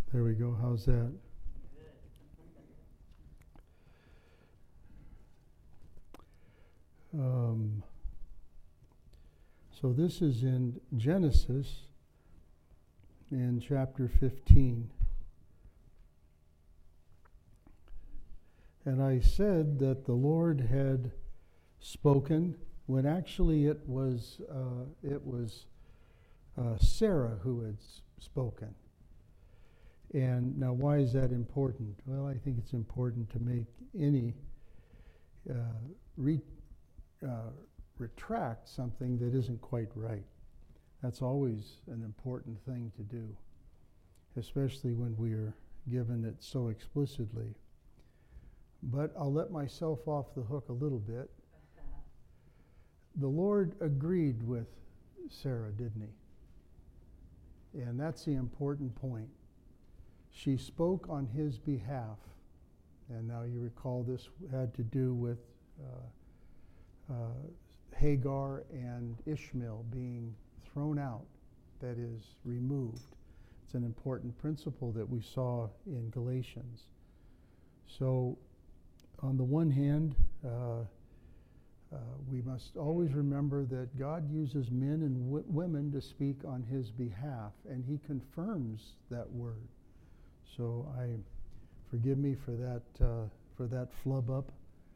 There we go. How's that? So this is in Genesis in chapter 15. And I said that the Lord had spoken when actually it was Sarah who had spoken. And now, why is that important? Well, I think it's important to make any retract something that isn't quite right. That's always an important thing to do, especially when we are given it so explicitly. But I'll let myself off the hook a little bit. The Lord agreed with Sarah, didn't he? And that's the important point. She spoke on his behalf. And now you recall this had to do with Hagar and Ishmael being thrown out, that is, removed. It's an important principle that we saw in Galatians. So, on the one hand, we must always remember that God uses men and women to speak on his behalf, and he confirms that word. So forgive me for that flub up,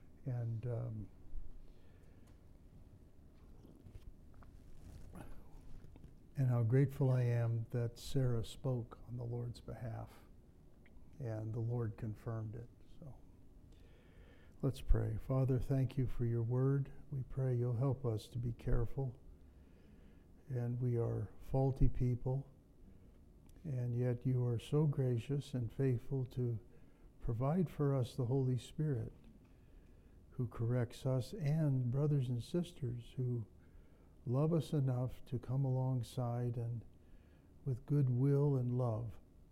and how grateful I am that Sarah spoke on the Lord's behalf, and the Lord confirmed it. So let's pray. Father, thank you for your word. We pray you'll help us to be careful, and we are faulty people, and yet you are so gracious and faithful to provide for us the Holy Spirit, who corrects us, and brothers and sisters who love us enough to come alongside and with goodwill and love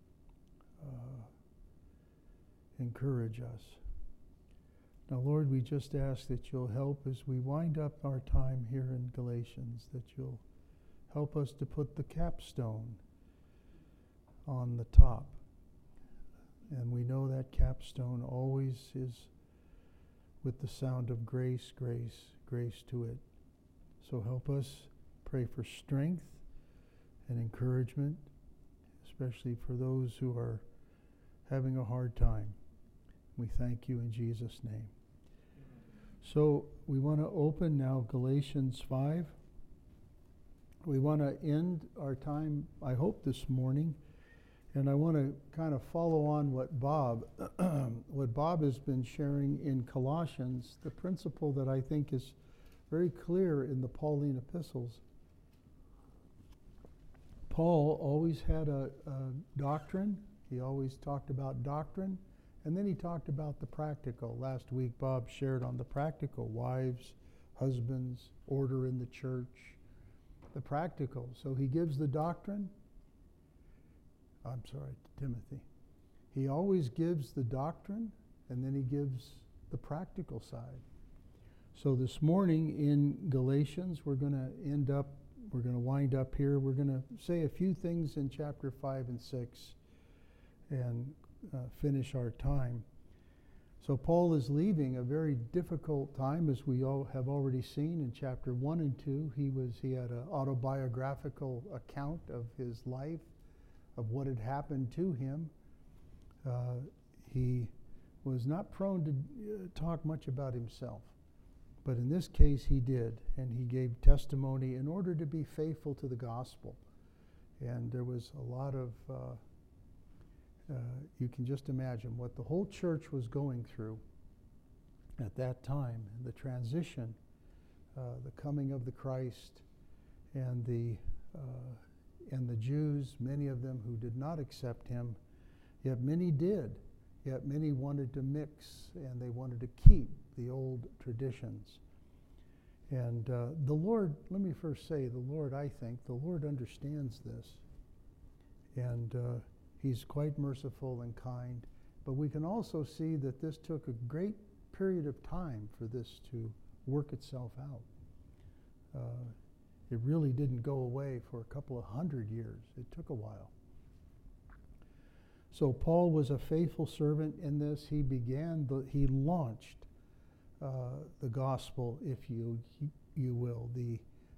encourage us. Now, Lord, we just ask that you'll help as we wind up our time here in Galatians, that you'll help us to put the capstone on the top. And we know that capstone always is with the sound of grace, grace, grace to it. So help us pray for strength and encouragement, especially for those who are having a hard time. We thank you in Jesus' name. So we want to open now Galatians 5. We want to end our time, I hope, this morning. And I want to kind of follow on what Bob has been sharing in Colossians, the principle that I think is very clear in the Pauline epistles. Paul always had a doctrine. He always talked about doctrine, and then he talked about the practical. Last week, Bob shared on the practical: wives, husbands, order in the church, the practical. So he gives the doctrine. I'm sorry, Timothy. He always gives the doctrine, and then he gives the practical side. So this morning in Galatians, we're going to wind up here. We're going to say a few things in chapter 5 and 6 and finish our time. So Paul is leaving a very difficult time, as we all have already seen in chapter 1 and 2. He had an autobiographical account of his life, of what had happened to him. He was not prone to talk much about himself. But in this case, he did, and he gave testimony in order to be faithful to the gospel. And there was a lot of, you can just imagine what the whole church was going through at that time, the transition, the coming of the Christ, and the Jews, many of them who did not accept him, yet many did. Yet many wanted to mix, and they wanted to keep the old traditions. And the Lord, let me first say, the Lord understands this. And he's quite merciful and kind. But we can also see that this took a great period of time for this to work itself out. It really didn't go away for a couple of 100 years. It took a while. So Paul was a faithful servant in this. He launched the gospel, if you will, the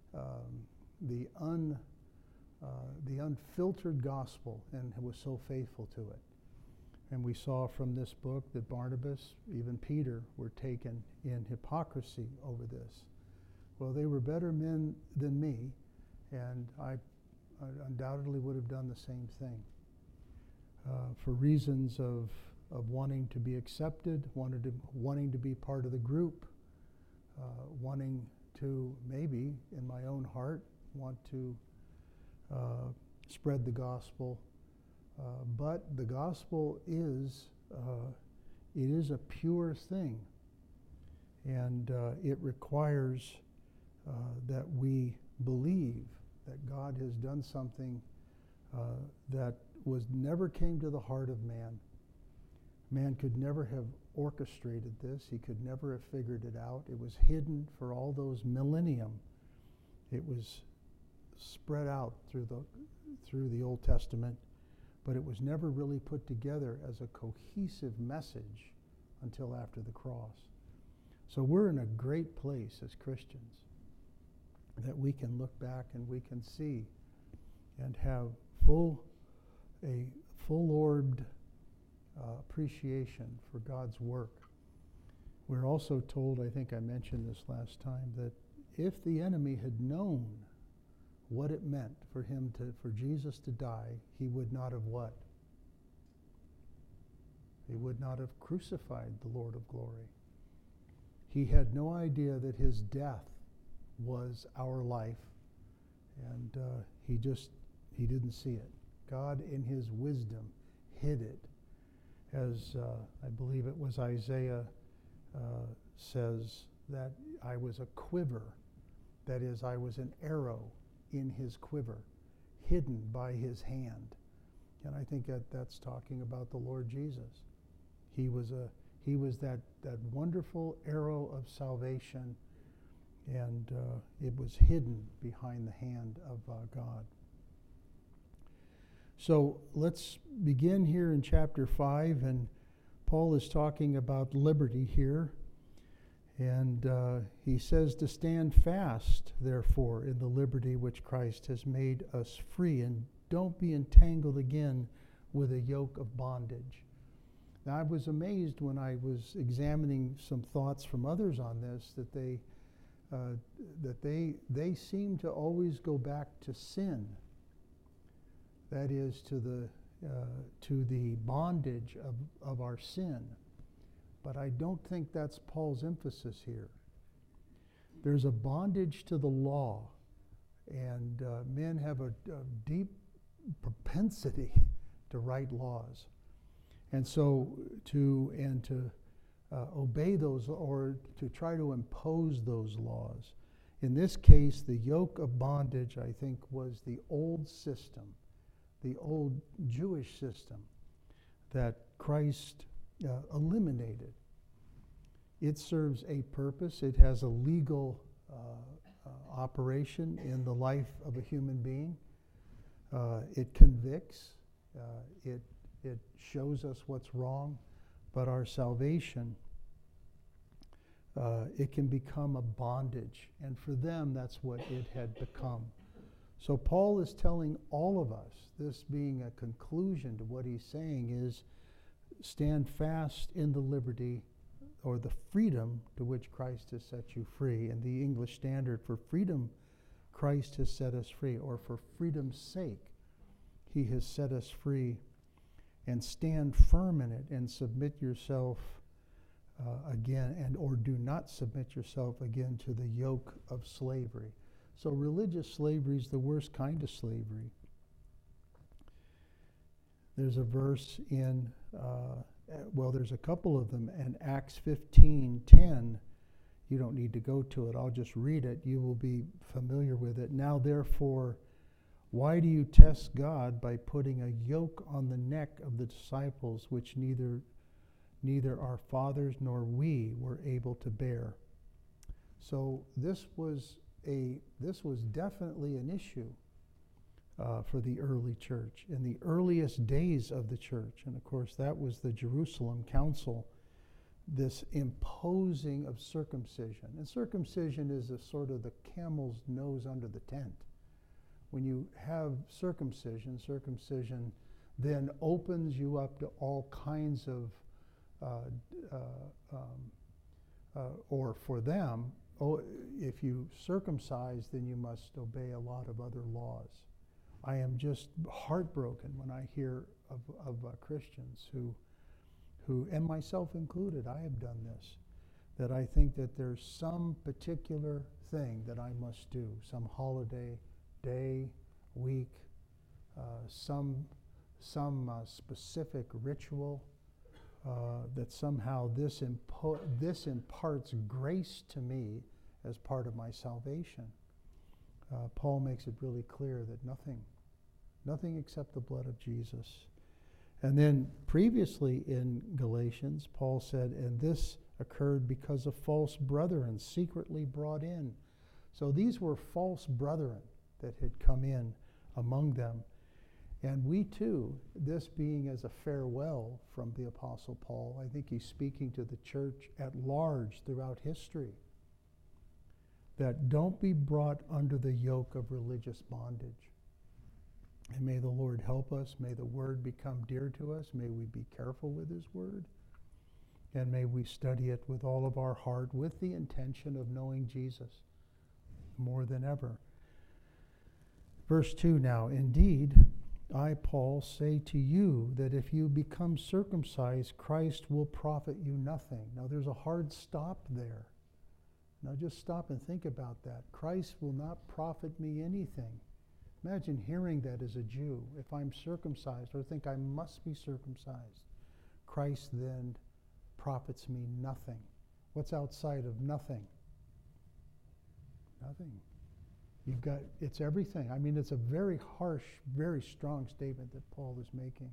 unfiltered gospel, and was so faithful to it. And we saw from this book that Barnabas, even Peter, were taken in hypocrisy over this. Well, they were better men than me, and I undoubtedly would have done the same thing. For reasons of wanting to be accepted, wanting to be part of the group, wanting to maybe, in my own heart, want to spread the gospel. But the gospel is, it is a pure thing. And it requires that we believe that God has done something that never came to the heart of man. Man could never have orchestrated this. He could never have figured it out. It was hidden for all those millennium. It was spread out through the Old Testament, but it was never really put together as a cohesive message until after the cross. So we're in a great place as Christians that we can look back and we can see and have a full-orbed appreciation for God's work. We're also told, I think I mentioned this last time, that if the enemy had known what it meant for Jesus to die, he would not have what? He would not have crucified the Lord of glory. He had no idea that his death was our life, and he didn't see it. God, in his wisdom, hid it. As I believe it was Isaiah says, that I was a quiver. That is, I was an arrow in his quiver, hidden by his hand. And I think that's talking about the Lord Jesus. He was that wonderful arrow of salvation, and it was hidden behind the hand of God. So let's begin here in chapter 5, and Paul is talking about liberty here. And he says to stand fast, therefore, in the liberty which Christ has made us free, and don't be entangled again with a yoke of bondage. Now, I was amazed when I was examining some thoughts from others on this, that they seem to always go back to sin. That is, to the bondage of our sin. But I don't think that's Paul's emphasis here. There's a bondage to the law, and men have a deep propensity to write laws, and so to obey those, or to try to impose those laws. In this case, the yoke of bondage, I think, was the old system, the old Jewish system that Christ eliminated. It serves a purpose. It has a legal operation in the life of a human being. It convicts. It shows us what's wrong. But our salvation, it can become a bondage. And for them, that's what it had become. So Paul is telling all of us, this being a conclusion to what he's saying, is stand fast in the liberty or the freedom to which Christ has set you free. And the English Standard, for freedom Christ has set us free, or for freedom's sake he has set us free. And stand firm in it, and submit yourself again, or do not submit yourself again to the yoke of slavery. So religious slavery is the worst kind of slavery. There's a verse in, there's a couple of them in Acts 15:10. You don't need to go to it. I'll just read it. You will be familiar with it. Now, therefore, why do you test God by putting a yoke on the neck of the disciples, which neither our fathers nor we were able to bear? So this was definitely an issue for the early church. In the earliest days of the church, and of course that was the Jerusalem Council, this imposing of circumcision. And circumcision is a sort of the camel's nose under the tent. When you have circumcision then opens you up to all kinds of, or for them, if you circumcise, then you must obey a lot of other laws. I am just heartbroken when I hear of Christians who, and myself included, I have done this, that I think that there's some particular thing that I must do, some holiday, day, week, some specific ritual, that somehow this imparts grace to me as part of my salvation. Paul makes it really clear that nothing except the blood of Jesus. And then previously in Galatians, Paul said, and this occurred because of false brethren secretly brought in. So these were false brethren that had come in among them. And we too, this being as a farewell from the Apostle Paul, I think he's speaking to the church at large throughout history, that don't be brought under the yoke of religious bondage. And may the Lord help us. May the Word become dear to us. May we be careful with His Word. And may we study it with all of our heart with the intention of knowing Jesus more than ever. Verse 2 now, indeed, I, Paul, say to you that if you become circumcised, Christ will profit you nothing. Now there's a hard stop there. Now just stop and think about that. Christ will not profit me anything. Imagine hearing that as a Jew. If I'm circumcised or think I must be circumcised, Christ then profits me nothing. What's outside of nothing? Nothing. It's everything. I mean, it's a very harsh, very strong statement that Paul is making.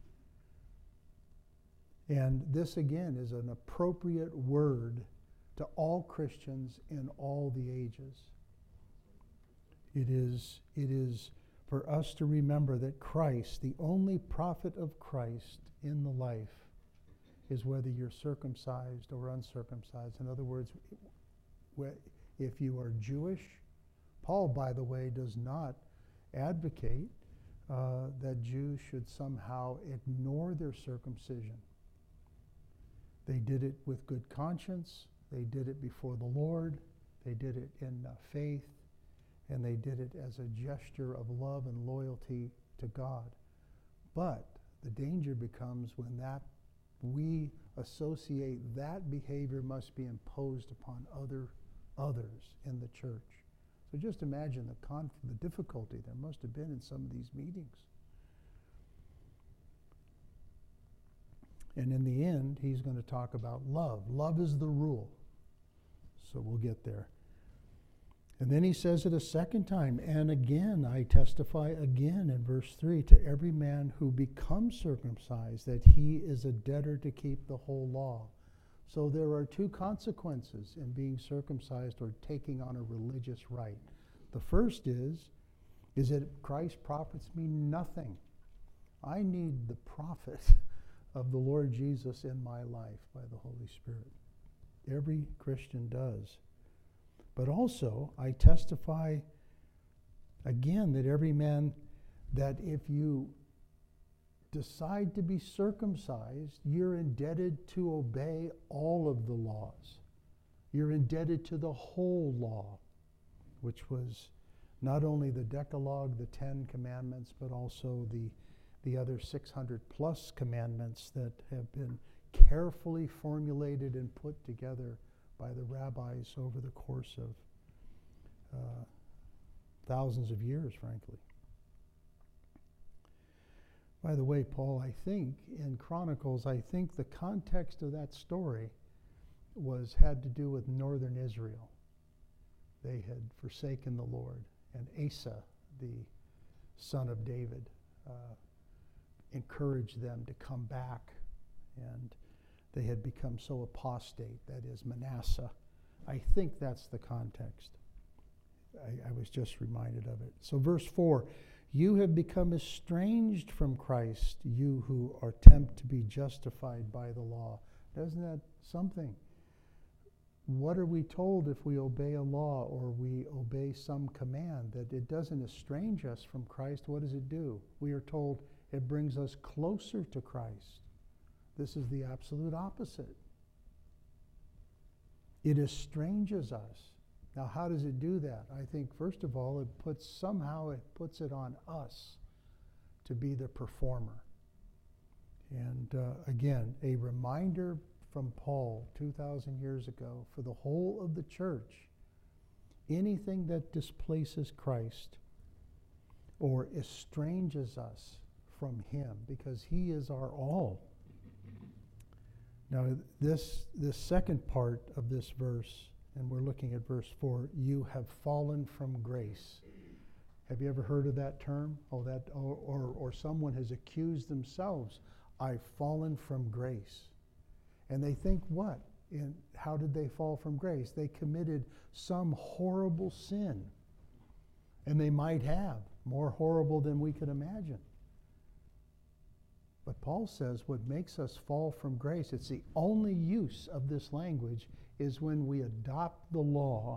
And this again is an appropriate word to all Christians in all the ages. It is for us to remember that Christ, the only profit of Christ in the life, is whether you're circumcised or uncircumcised. In other words, if you are Jewish, Paul, by the way, does not advocate that Jews should somehow ignore their circumcision. They did it with good conscience. They did it before the Lord. They did it in faith. And they did it as a gesture of love and loyalty to God. But the danger becomes when we associate that behavior must be imposed upon others in the church. So just imagine the difficulty there must have been in some of these meetings. And in the end, he's going to talk about love. Love is the rule. So we'll get there. And then he says it a second time, and again, I testify again in verse 3, to every man who becomes circumcised, that he is a debtor to keep the whole law. So there are two consequences in being circumcised or taking on a religious rite. The first is that Christ profits me nothing. I need the profit of the Lord Jesus in my life by the Holy Spirit. Every Christian does. But also, I testify again that every man, that if you decide to be circumcised, you're indebted to obey all of the laws. You're indebted to the whole law, which was not only the Decalogue, the 10 Commandments, but also the other 600 plus commandments that have been carefully formulated and put together by the rabbis over the course of thousands of years, frankly. By the way, Paul, I think, in Chronicles, I think the context of that story had to do with northern Israel. They had forsaken the Lord, and Asa, the son of David, encouraged them to come back, and they had become so apostate, that is Manasseh. I think that's the context. I was just reminded of it. So verse 4, You have become estranged from Christ, you who are tempted to be justified by the law. Isn't that something? What are we told if we obey a law or we obey some command? That it doesn't estrange us from Christ. What does it do? We are told it brings us closer to Christ. This is the absolute opposite. It estranges us. Now, how does it do that? I think, first of all, it puts it on us to be the performer. And again, a reminder from Paul 2,000 years ago for the whole of the church. Anything that displaces Christ or estranges us from him, because he is our all. Now, this second part of this verse, and we're looking at verse 4, you have fallen from grace. Have you ever heard of that term? Or someone has accused themselves, I've fallen from grace. And they think what? How did they fall from grace? They committed some horrible sin. And they might have, more horrible than we could imagine. But Paul says what makes us fall from grace, it's the only use of this language, is when we adopt the law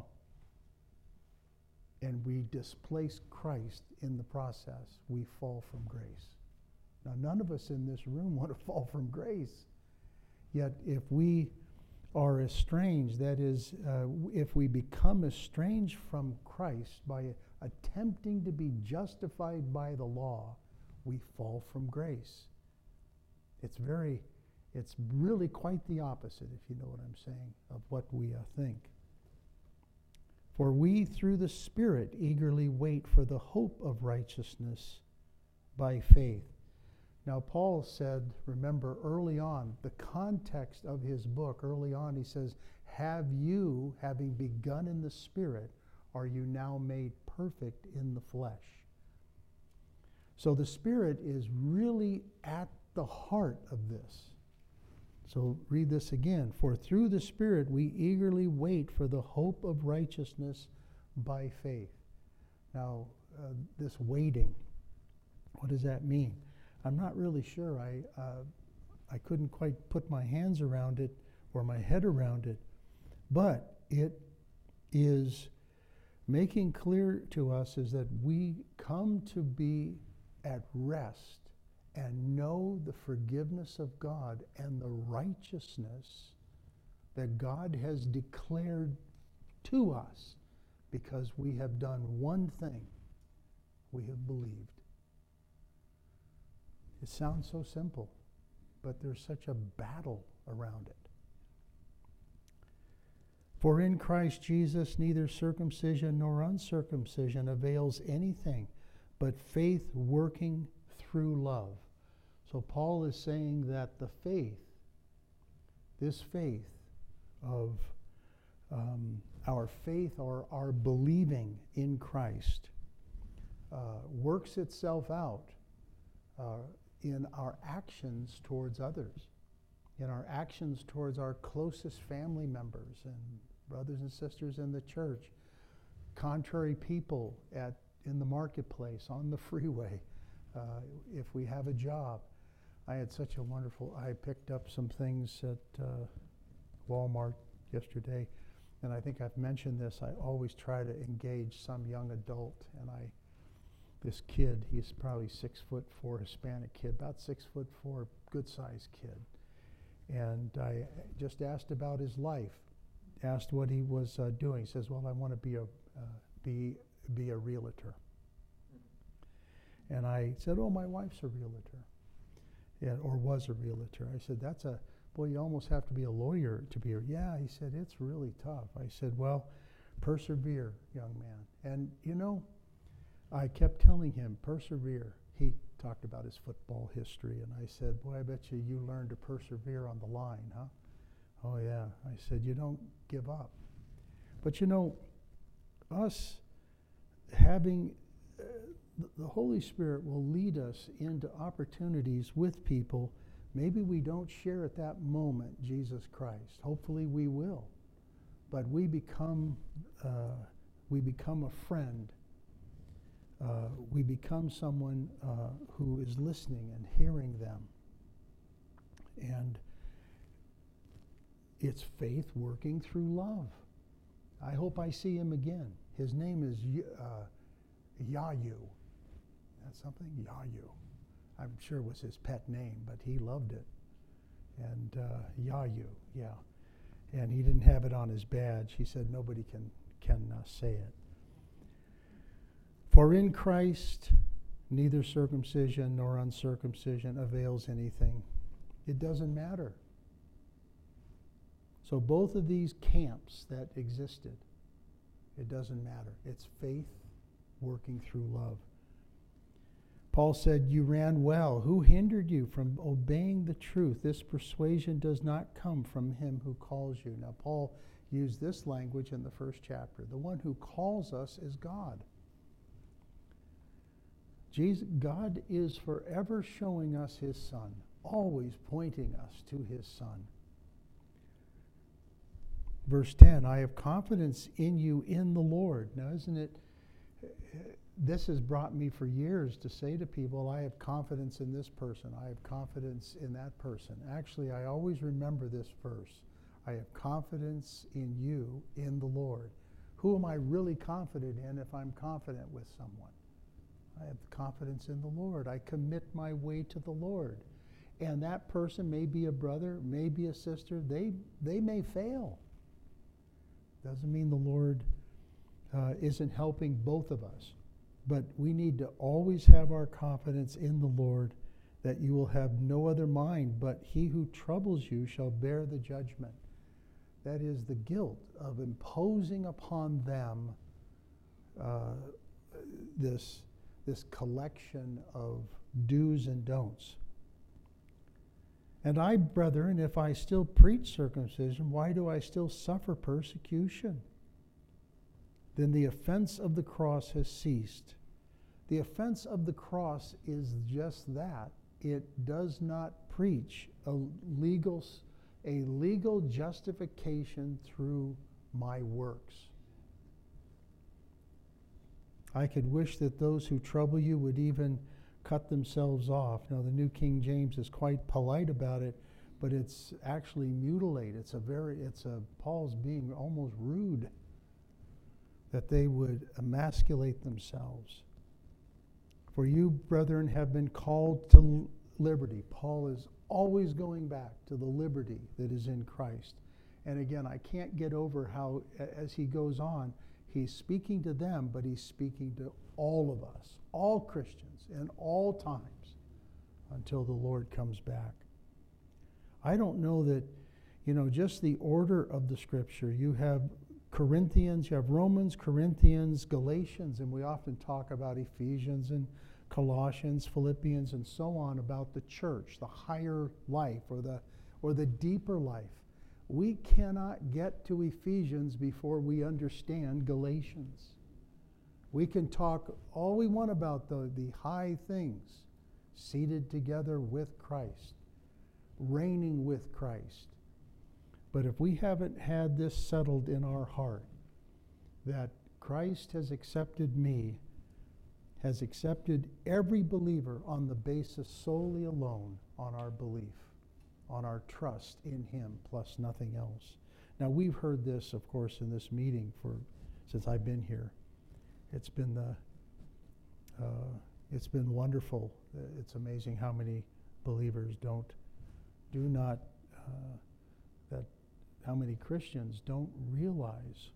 and we displace Christ in the process. We fall from grace. Now, none of us in this room want to fall from grace. Yet, if we are estranged, that is, if we become estranged from Christ by attempting to be justified by the law, we fall from grace. It's really quite the opposite, if you know what I'm saying, of what we think. For we, through the Spirit, eagerly wait for the hope of righteousness by faith. Now, Paul said, remember, early on, the context of his book, early on, he says, have you, having begun in the Spirit, are you now made perfect in the flesh? So the Spirit is really at the heart of this. So read this again. For through the Spirit we eagerly wait for the hope of righteousness by faith. Now, this waiting, what does that mean? I'm not really sure. I couldn't quite put my hands around it or my head around it. But it is making clear to us is that we come to be at rest and know the forgiveness of God and the righteousness that God has declared to us because we have done one thing. We have believed. It sounds so simple, but there's such a battle around it. For in Christ Jesus neither circumcision nor uncircumcision avails anything, but faith working through love. So Paul is saying that the faith, this faith of our faith or our believing in Christ works itself out in our actions towards others, in our actions towards our closest family members and brothers and sisters in the church, contrary people in the marketplace, on the freeway, if we have a job. I had such a wonderful, I picked up some things at Walmart yesterday, and I think I've mentioned this. I always try to engage some young adult, and this kid, he's probably 6'4", Hispanic kid, about 6'4", good-sized kid. And I just asked about his life, asked what he was doing. He says, well, I want to be a realtor. And I said, oh, my wife's a realtor, or was a realtor. I said, boy, you almost have to be a lawyer to be yeah, he said, it's really tough. I said, well, persevere, young man. And, I kept telling him, persevere. He talked about his football history, and I said, boy, I bet you learned to persevere on the line, huh? Oh, yeah. I said, you don't give up. But, us having the Holy Spirit will lead us into opportunities with people. Maybe we don't share at that moment Jesus Christ. Hopefully we will. But we become a friend we become someone who is listening and hearing them. And it's faith working through love. I hope I see him again. His name is Yayu. That's something? Yayu. I'm sure it was his pet name, but he loved it. And Yayu, yeah. And he didn't have it on his badge. He said nobody can say it. For in Christ, neither circumcision nor uncircumcision avails anything. It doesn't matter. So both of these camps that existed, it doesn't matter. It's faith working through love. Paul said, you ran well. Who hindered you from obeying the truth? This persuasion does not come from him who calls you. Now, Paul used this language in the first chapter. The one who calls us is God. God is forever showing us his Son, always pointing us to his Son. Verse 10, I have confidence in you in the Lord. Now, isn't it, this has brought me for years to say to people, I have confidence in this person. I have confidence in that person. Actually, I always remember this verse. I have confidence in you in the Lord. Who am I really confident in if I'm confident with someone? I have confidence in the Lord. I commit my way to the Lord. And that person may be a brother, may be a sister. They may fail. Doesn't mean the Lord isn't helping both of us. But we need to always have our confidence in the Lord, that you will have no other mind, but he who troubles you shall bear the judgment. That is the guilt of imposing upon them this collection of do's and don'ts. And I, brethren, if I still preach circumcision, why do I still suffer persecution? Then the offense of the cross has ceased. The offense of the cross is just that. It does not preach a legal justification through my works. I could wish that those who trouble you would even cut themselves off. Now, the New King James is quite polite about it, but it's actually mutilate. Paul's being almost rude, that they would emasculate themselves. For you, brethren, have been called to liberty. Paul is always going back to the liberty that is in Christ. And again, I can't get over how, as he goes on, he's speaking to them, but he's speaking to all of us, all Christians, in all times, until the Lord comes back. I don't know that, just the order of the Scripture. You have Corinthians, you have Romans, Corinthians, Galatians, and we often talk about Ephesians and Colossians, Philippians, and so on, about the church, the higher life, or the deeper life. We cannot get to Ephesians before we understand Galatians. We can talk all we want about the high things, seated together with Christ, reigning with Christ. But if we haven't had this settled in our heart, that Christ has accepted me, has accepted every believer on the basis solely alone on our belief, on our trust in him, plus nothing else. Now, we've heard this, of course, in this meeting since I've been here. It's been wonderful. It's amazing how many believers how many Christians don't realize,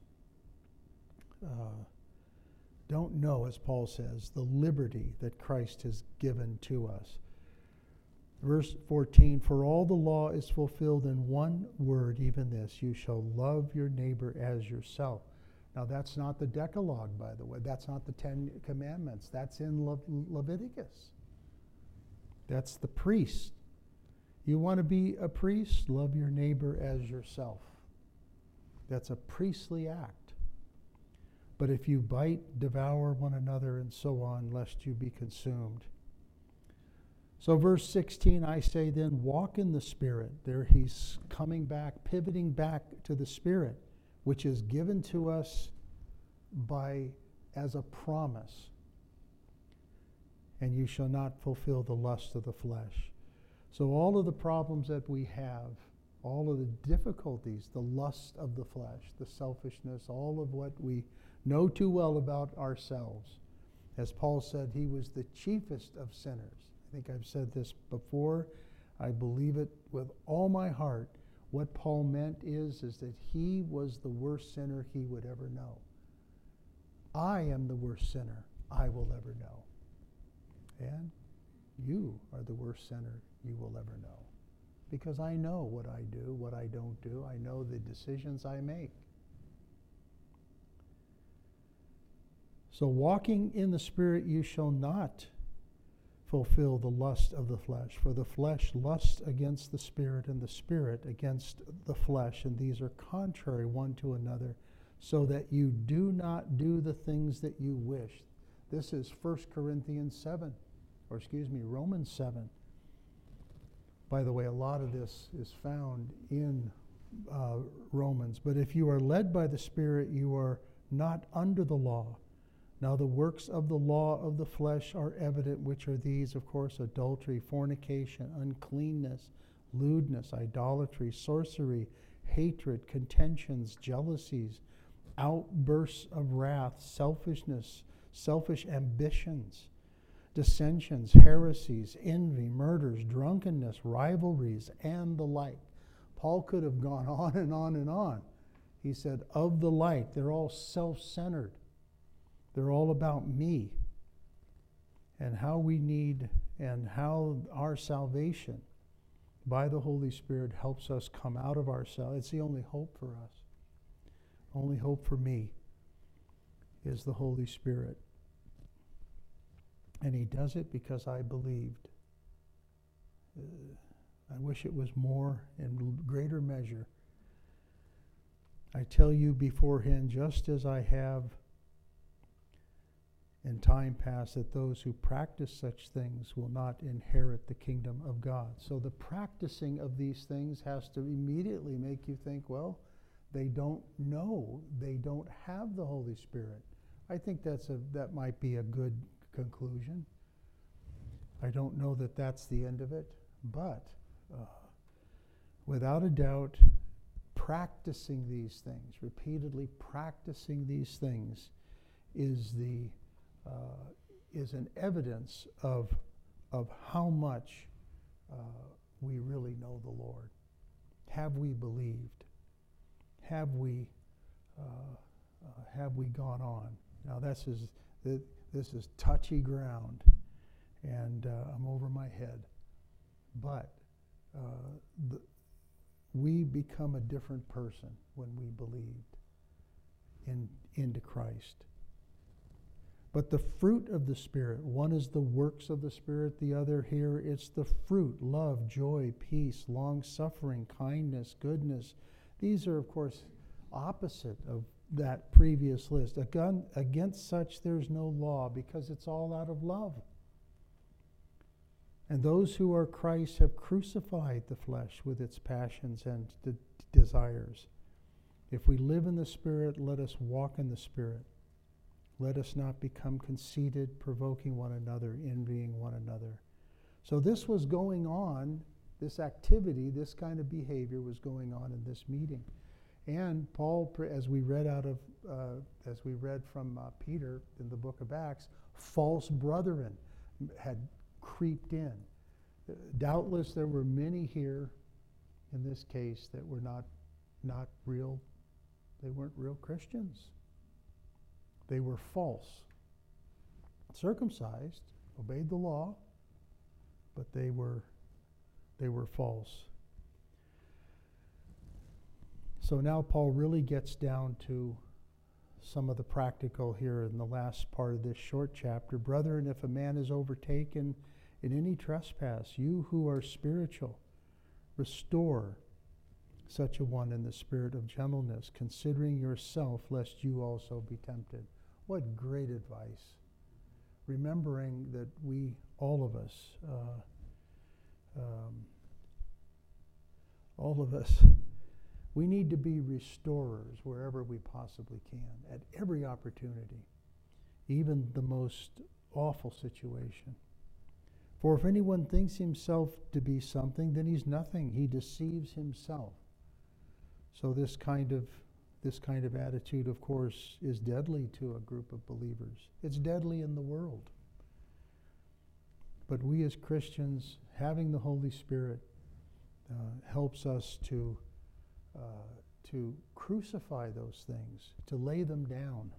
don't know, as Paul says, the liberty that Christ has given to us. Verse 14, for all the law is fulfilled in one word, even this, you shall love your neighbor as yourself. Now, that's not the Decalogue, by the way. That's not the Ten Commandments. That's in Leviticus. That's the priest. You want to be a priest? Love your neighbor as yourself. That's a priestly act. But if you bite, devour one another, and so on, lest you be consumed. So verse 16, I say then, walk in the Spirit. There he's coming back, pivoting back to the Spirit, which is given to us as a promise. and you shall not fulfill the lust of the flesh. So all of the problems that we have, all of the difficulties, the lust of the flesh, the selfishness, all of what we know too well about ourselves. As Paul said, he was the chiefest of sinners. I think I've said this before. I believe it with all my heart. What Paul meant is that he was the worst sinner he would ever know. I am the worst sinner I will ever know. And you are the worst sinner you will ever know. Because I know what I do, what I don't do. I know the decisions I make. So walking in the Spirit, you shall not fulfill the lust of the flesh. For the flesh lusts against the Spirit, and the Spirit against the flesh. And these are contrary one to another, so that you do not do the things that you wish. This is Romans 7. By the way, a lot of this is found in Romans. But if you are led by the Spirit, you are not under the law. Now the works of the law of the flesh are evident, which are these, of course, adultery, fornication, uncleanness, lewdness, idolatry, sorcery, hatred, contentions, jealousies, outbursts of wrath, selfishness, selfish ambitions, dissensions, heresies, envy, murders, drunkenness, rivalries, and the like. Paul could have gone on and on and on. He said, of the like, they're all self-centered. They're all about me and how we need and how our salvation by the Holy Spirit helps us come out of ourselves. It's the only hope for us. Only hope for me is the Holy Spirit. And he does it because I believed. I wish it was more in greater measure. I tell you beforehand, just as I have in time past, that those who practice such things will not inherit the kingdom of God. So the practicing of these things has to immediately make you think, well, they don't know, they don't have the Holy Spirit. I think that might be a good conclusion. I don't know that that's the end of it, but without a doubt, practicing these things, repeatedly practicing these things, is an evidence of how much we really know the Lord. Have we believed? Have we gone on? Now this is touchy ground, and I'm over my head. But we become a different person when we believed into Christ. But the fruit of the Spirit, one is the works of the Spirit, the other here, it's the fruit, love, joy, peace, long-suffering, kindness, goodness. These are, of course, opposite of that previous list. Against such there's no law, because it's all out of love. And those who are Christ have crucified the flesh with its passions and desires. If we live in the Spirit, let us walk in the Spirit. Let us not become conceited, provoking one another, envying one another. So this was going on, this activity, this kind of behavior was going on in this meeting. And Paul, as we read from Peter in the book of Acts, false brethren had creeped in. Doubtless there were many here in this case that were not real, they weren't real Christians. They were false. Circumcised, obeyed the law, but they were false. So now Paul really gets down to some of the practical here in the last part of this short chapter. Brethren, if a man is overtaken in any trespass, you who are spiritual, restore such a one in the spirit of gentleness, considering yourself, lest you also be tempted. What great advice. Remembering that all of us, we need to be restorers wherever we possibly can, at every opportunity, even the most awful situation. For if anyone thinks himself to be something, then he's nothing. He deceives himself. So this kind of attitude, of course, is deadly to a group of believers. It's deadly in the world. But we as Christians, having the Holy Spirit, helps us to crucify those things, to lay them down.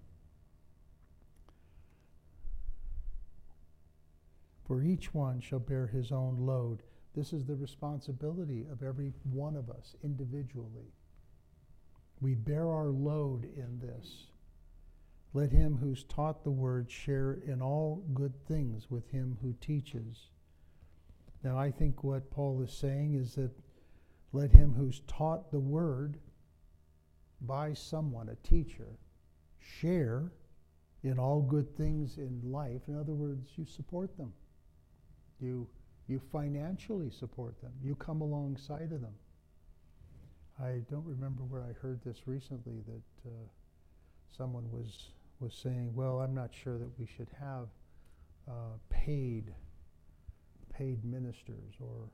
For each one shall bear his own load. This is the responsibility of every one of us individually. We bear our load in this. Let him who's taught the word share in all good things with him who teaches. Now, I think what Paul is saying is that let him who's taught the word by someone, a teacher, share in all good things in life. In other words, you support them. You financially support them. You come alongside of them. I don't remember where I heard this recently, that someone was saying, well, I'm not sure that we should have paid ministers, or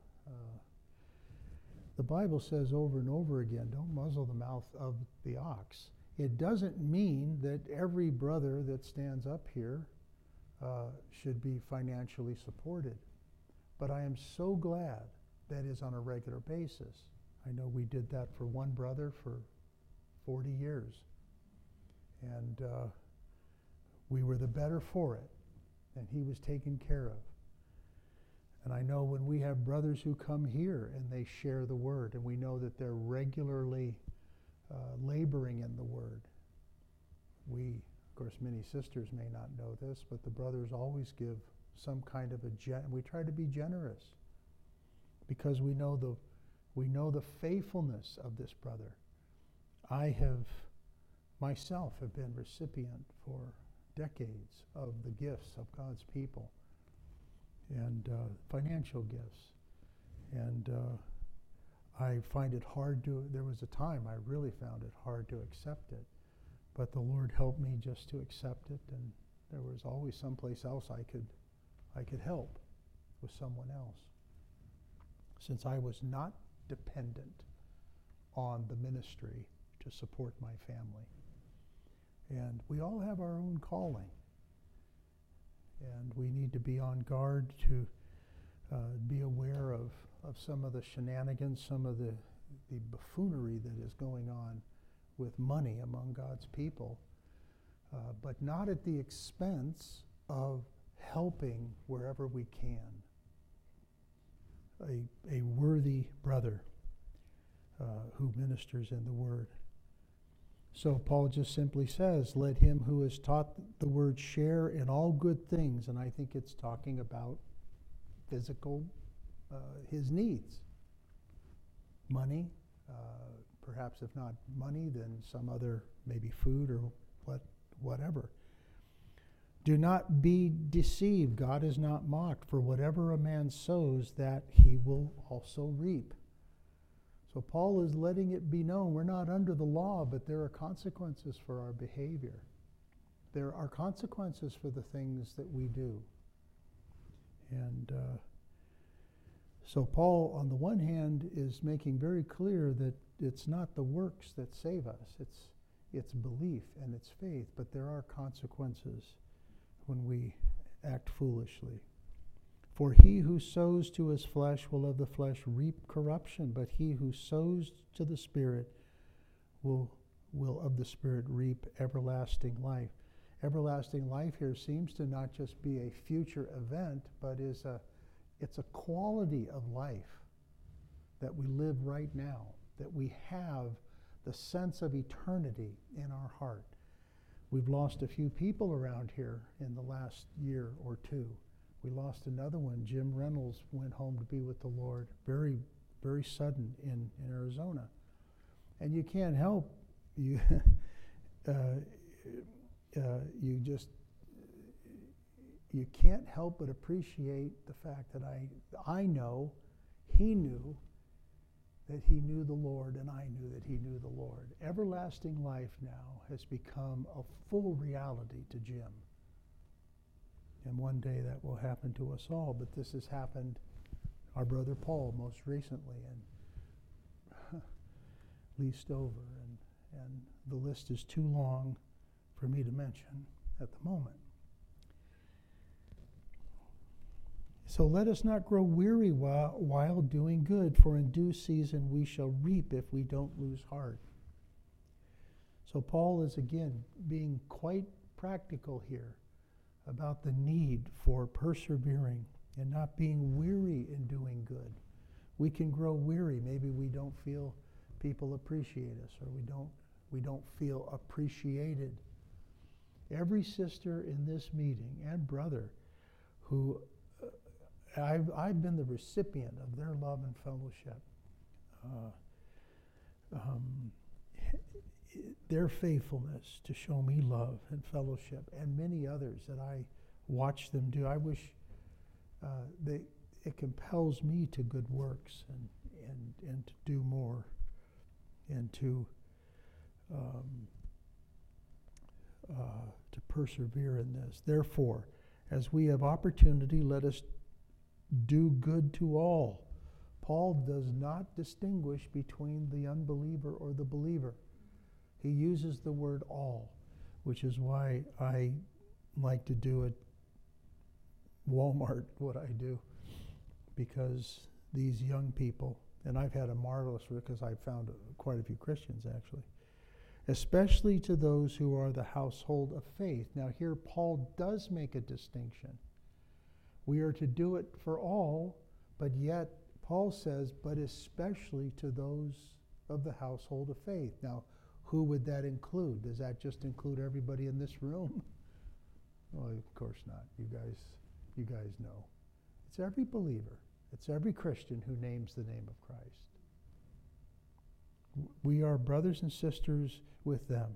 the Bible says over and over again, don't muzzle the mouth of the ox. It doesn't mean that every brother that stands up here should be financially supported. But I am so glad that is on a regular basis. I know we did that for one brother for 40 years. And we were the better for it. And he was taken care of. And I know when we have brothers who come here and they share the word, and we know that they're regularly laboring in the word. We, of course, many sisters may not know this, but the brothers always give some kind of we try to be generous because we know the faithfulness of this brother. I myself have been recipient for decades of the gifts of God's people and financial gifts. And I find it hard there was a time I really found it hard to accept it, but the Lord helped me just to accept it, and there was always someplace else I could help with someone else. Since I was not dependent on the ministry to support my family. And we all have our own calling. And we need to be on guard to be aware of some of the shenanigans, some of the buffoonery that is going on with money among God's people, but not at the expense of helping wherever we can a worthy brother who ministers in the word. So Paul just simply says, let him who is taught the word share in all good things. And I think it's talking about physical, his needs. Money, perhaps if not money, then some other, maybe food or whatever. Do not be deceived. God is not mocked. For whatever a man sows, that he will also reap. So Paul is letting it be known we're not under the law, but there are consequences for our behavior. There are consequences for the things that we do. And so Paul, on the one hand, is making very clear that it's not the works that save us. It's belief and it's faith, but there are consequences when we act foolishly. For he who sows to his flesh will of the flesh reap corruption, but he who sows to the Spirit will of the Spirit reap everlasting life. Everlasting life here seems to not just be a future event, but it's a quality of life that we live right now, that we have the sense of eternity in our heart. We've lost a few people around here in the last year or two. We lost another one. Jim Reynolds went home to be with the Lord. Very, very sudden in Arizona. And you can't help, you can't help but appreciate the fact that I know he knew that he knew the Lord, and I knew that he knew the Lord. Everlasting life now has become a full reality to Jim. And one day that will happen to us all. But this has happened, our brother Paul most recently, and leased over. And the list is too long for me to mention at the moment. So let us not grow weary while doing good, for in due season we shall reap if we don't lose heart. So Paul is again being quite practical here about the need for persevering and not being weary in doing good. We can grow weary. Maybe we don't feel people appreciate us, or we don't feel appreciated. Every sister in this meeting and brother who I've been the recipient of their love and fellowship. Their faithfulness to show me love and fellowship, and many others that I watch them do. I wish it compels me to good works and to do more and to persevere in this. Therefore, as we have opportunity, let us do good to all. Paul does not distinguish between the unbeliever or the believer. He uses the word all, which is why I like to do at Walmart what I do, because these young people, and I've had a marvelous, because I've found quite a few Christians actually, especially to those who are the household of faith. Now here Paul does make a distinction. We are to do it for all, but yet Paul says, but especially to those of the household of faith. Now, who would that include? Does that just include everybody in this room? Well, of course not. You guys know. It's every believer. It's every Christian who names the name of Christ. We are brothers and sisters with them.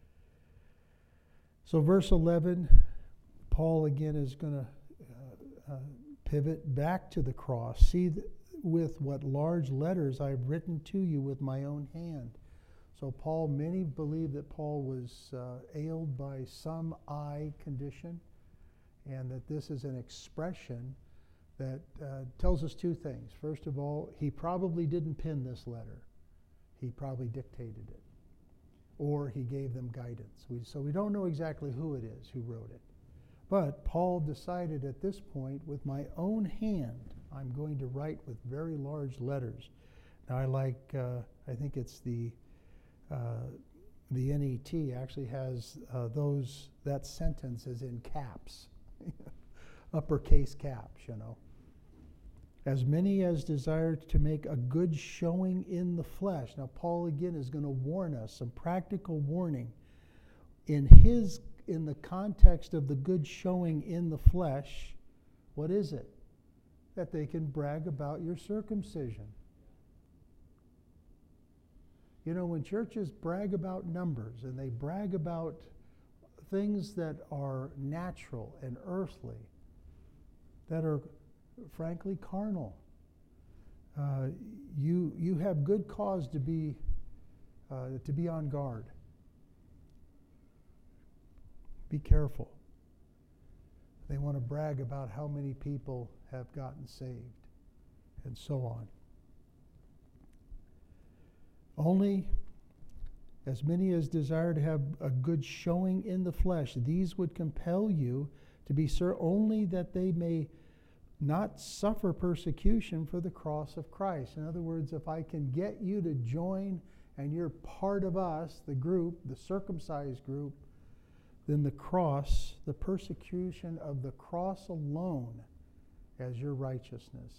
So verse 11, Paul again is going to pivot back to the cross. See with what large letters I've written to you with my own hand. So Paul, many believe that Paul was ailed by some eye condition, and that this is an expression that tells us two things. First of all, he probably didn't pen this letter. He probably dictated it, or he gave them guidance. So we don't know exactly who it is who wrote it. But Paul decided at this point, with my own hand, I'm going to write with very large letters. Now I think it's the NET actually has that sentence is in caps, uppercase caps, you know. As many as desire to make a good showing in the flesh. Now Paul again is going to warn us, some practical warning. In the context of the good showing in the flesh, what is it? That they can brag about your circumcision. You know, when churches brag about numbers and they brag about things that are natural and earthly, that are frankly carnal, you have good cause to be on guard. Be careful. They want to brag about how many people have gotten saved and so on. Only as many as desire to have a good showing in the flesh, these would compel you to be only that they may not suffer persecution for the cross of Christ. In other words, if I can get you to join and you're part of us, the group, the circumcised group, then the cross, the persecution of the cross alone as your righteousness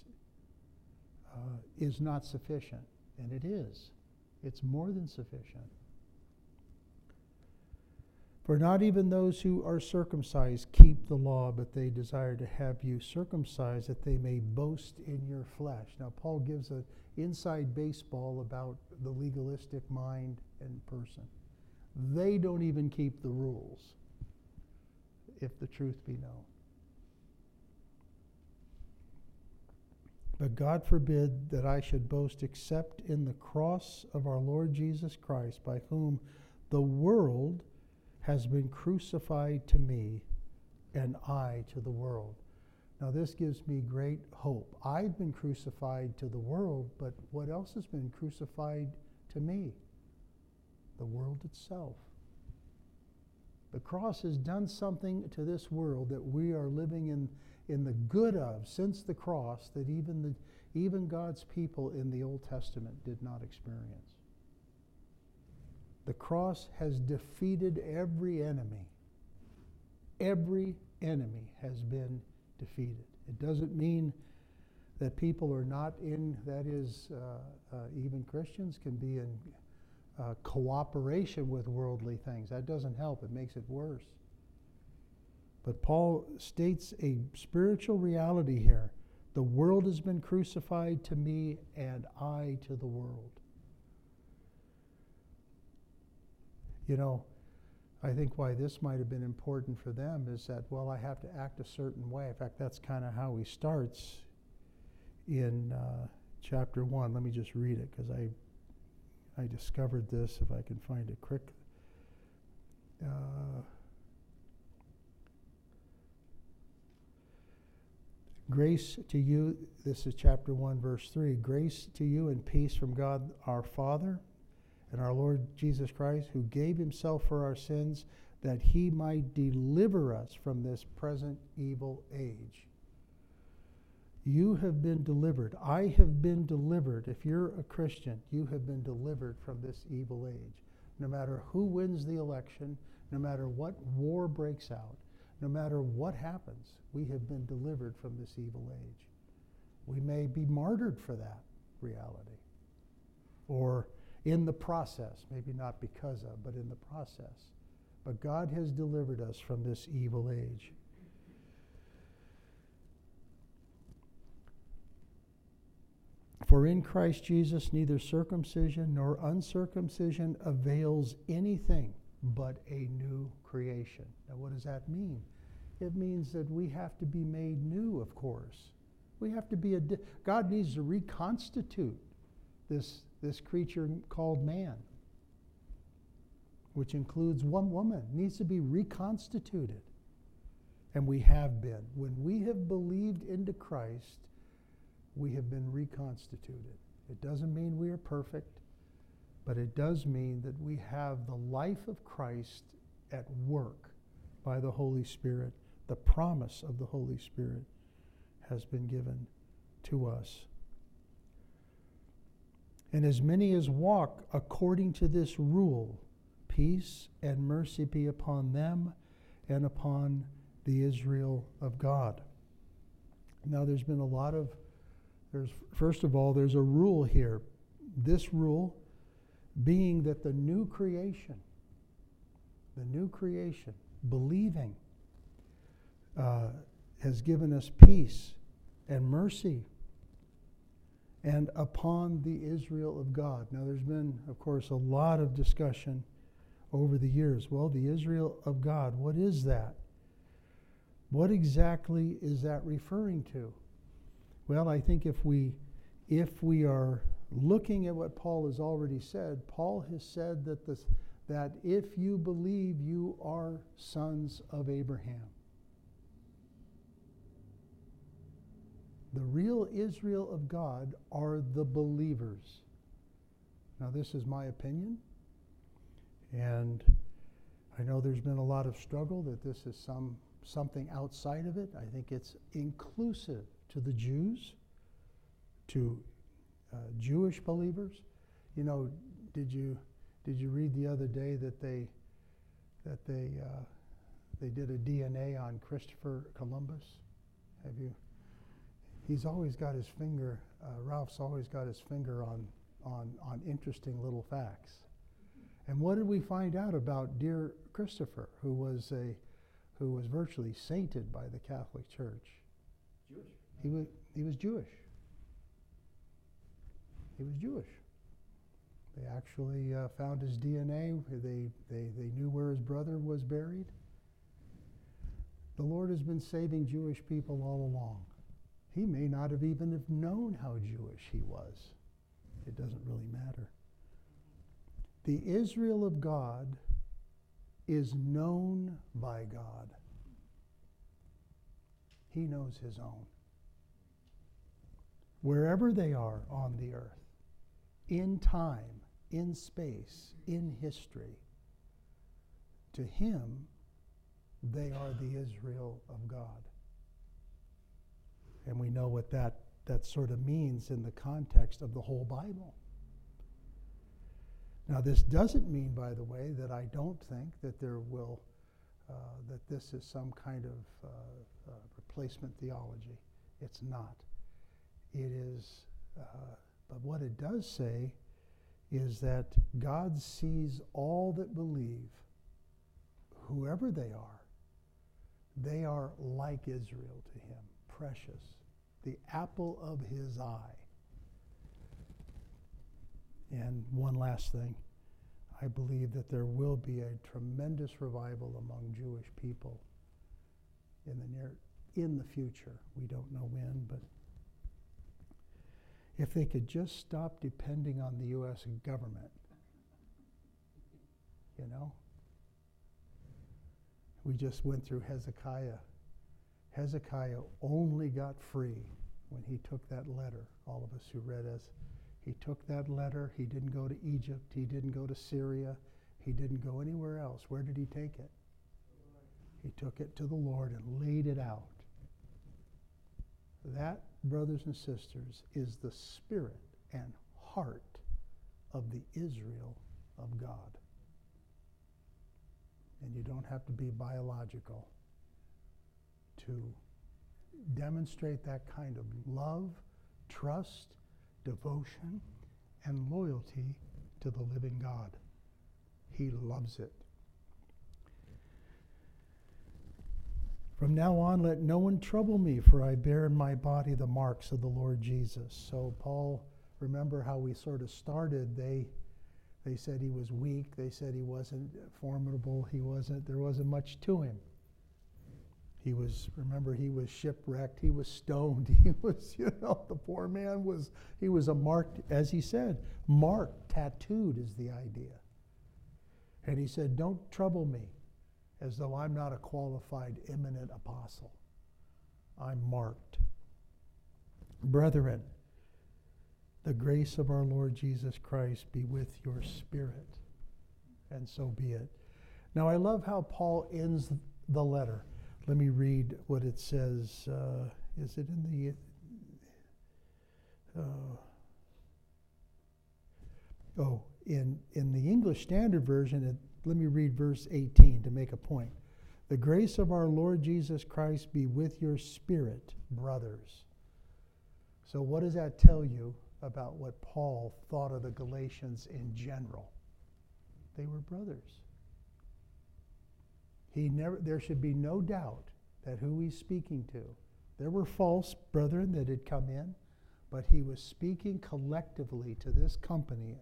is not sufficient. And it is. It's more than sufficient. For not even those who are circumcised keep the law, but they desire to have you circumcised that they may boast in your flesh. Now, Paul gives an inside baseball about the legalistic mind and person. They don't even keep the rules, if the truth be known. But God forbid that I should boast except in the cross of our Lord Jesus Christ, by whom the world has been crucified to me, and I to the world. Now this gives me great hope. I've been crucified to the world, but what else has been crucified to me? The world itself. The cross has done something to this world that we are living in the good of since the cross that even God's people in the Old Testament did not experience. The cross has defeated every enemy. Every enemy has been defeated. It doesn't mean that people are not in, that is, even Christians can be in cooperation with worldly things. That doesn't help. It makes it worse. But Paul states a spiritual reality here. The world has been crucified to me, and I to the world. You know, I think why this might have been important for them is that, well, I have to act a certain way. In fact, that's kind of how he starts in chapter 1. Let me just read it, because I discovered this, if I can find it quick. Grace to you, this is chapter 1, verse 3. Grace to you and peace from God our Father and our Lord Jesus Christ, who gave himself for our sins, that he might deliver us from this present evil age. You have been delivered. I have been delivered. If you're a Christian, you have been delivered from this evil age. No matter who wins the election, no matter what war breaks out, no matter what happens, we have been delivered from this evil age. We may be martyred for that reality, or in the process, maybe not because of, but in the process. But God has delivered us from this evil age. For in Christ Jesus neither circumcision nor uncircumcision avails anything but a new creation. Now what does that mean? It means that we have to be made new, of course. We have to be God needs to reconstitute this creature called man, which includes one woman, needs to be reconstituted. And we have been. When we have believed into Christ, we have been reconstituted. It doesn't mean we are perfect, but it does mean that we have the life of Christ at work by the Holy Spirit. The promise of the Holy Spirit has been given to us. And as many as walk according to this rule, peace and mercy be upon them and upon the Israel of God. Now there's been a lot of, first of all, there's a rule here. This rule being that the new creation, believing, has given us peace and mercy and upon the Israel of God. Now there's been, of course, a lot of discussion over the years. Well, the Israel of God, what is that? What exactly is that referring to? Well, I think if we are looking at what Paul has already said, Paul has said that if you believe, you are sons of Abraham. The real Israel of God are the believers. Now, this is my opinion, and I know there's been a lot of struggle that this is something outside of it. I think it's inclusive to the Jews, to Jewish believers. You know, did you read the other day that they did a DNA on Christopher Columbus? Have you? He's always got his finger. Ralph's always got his finger on interesting little facts. And what did we find out about dear Christopher, who was virtually sainted by the Catholic Church? Jewish. He was Jewish. He was Jewish. They actually found his DNA. They knew where his brother was buried. The Lord has been saving Jewish people all along. He may not have even have known how Jewish he was. It doesn't really matter. The Israel of God is known by God. He knows his own. Wherever they are on the earth, in time, in space, in history, to him, they are the Israel of God. And we know what that sort of means in the context of the whole Bible. Now, this doesn't mean, by the way, that I don't think that that this is some kind of replacement theology. It's not. It is, but what it does say is that God sees all that believe, whoever they are like Israel to him, precious, the apple of his eye. And one last thing, I believe that there will be a tremendous revival among Jewish people in the future. We don't know when, but if they could just stop depending on the U.S. government, you know? We just went through Hezekiah. Hezekiah only got free when he took that letter. All of us who read as he took that letter. He didn't go to Egypt. He didn't go to Syria. He didn't go anywhere else. Where did he take it? He took it to the Lord and laid it out. That, brothers and sisters, is the spirit and heart of the Israel of God. And you don't have to be biological to demonstrate that kind of love, trust, devotion, and loyalty to the living God. He loves it. From now on, let no one trouble me, for I bear in my body the marks of the Lord Jesus. So Paul, remember how we sort of started, they said he was weak, they said he wasn't formidable, there wasn't much to him. He was shipwrecked, he was stoned, he was, the poor man he was a marked, as he said, marked, tattooed is the idea. And he said, don't trouble me, as though I'm not a qualified, eminent apostle. I'm marked. Brethren, the grace of our Lord Jesus Christ be with your spirit, and so be it. Now, I love how Paul ends the letter. Let me read what it says. Is it in the... in the English Standard Version, let me read verse 18 to make a point. The grace of our Lord Jesus Christ be with your spirit, brothers. So what does that tell you about what Paul thought of the Galatians in general? They were brothers. There should be no doubt that who he's speaking to. There were false brethren that had come in, but he was speaking collectively to this company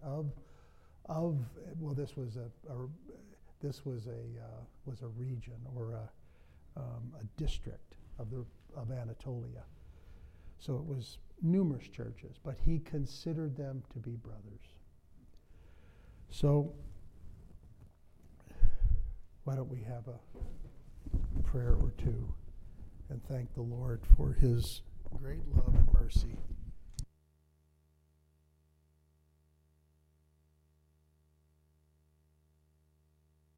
this was a region or a district of Anatolia. So it was numerous churches, but he considered them to be brothers. So why don't we have a prayer or two and thank the Lord for his great love and mercy.